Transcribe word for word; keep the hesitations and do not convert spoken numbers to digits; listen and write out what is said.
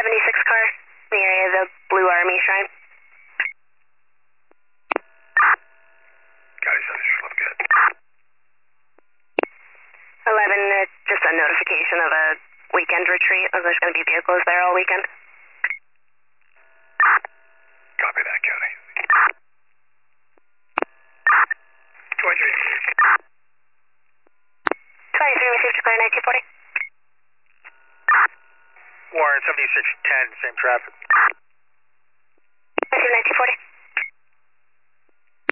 seventy-six car in the area of the Blue Army Shrine. County seventy-six, look good. eleven, uh, just a notification of a weekend retreat. There's going to be vehicles there all weekend. Copy that, County. twenty-three. twenty-three, received to clear nineteen forty. Warren, seventy-six ten, same traffic. Received nineteen forty.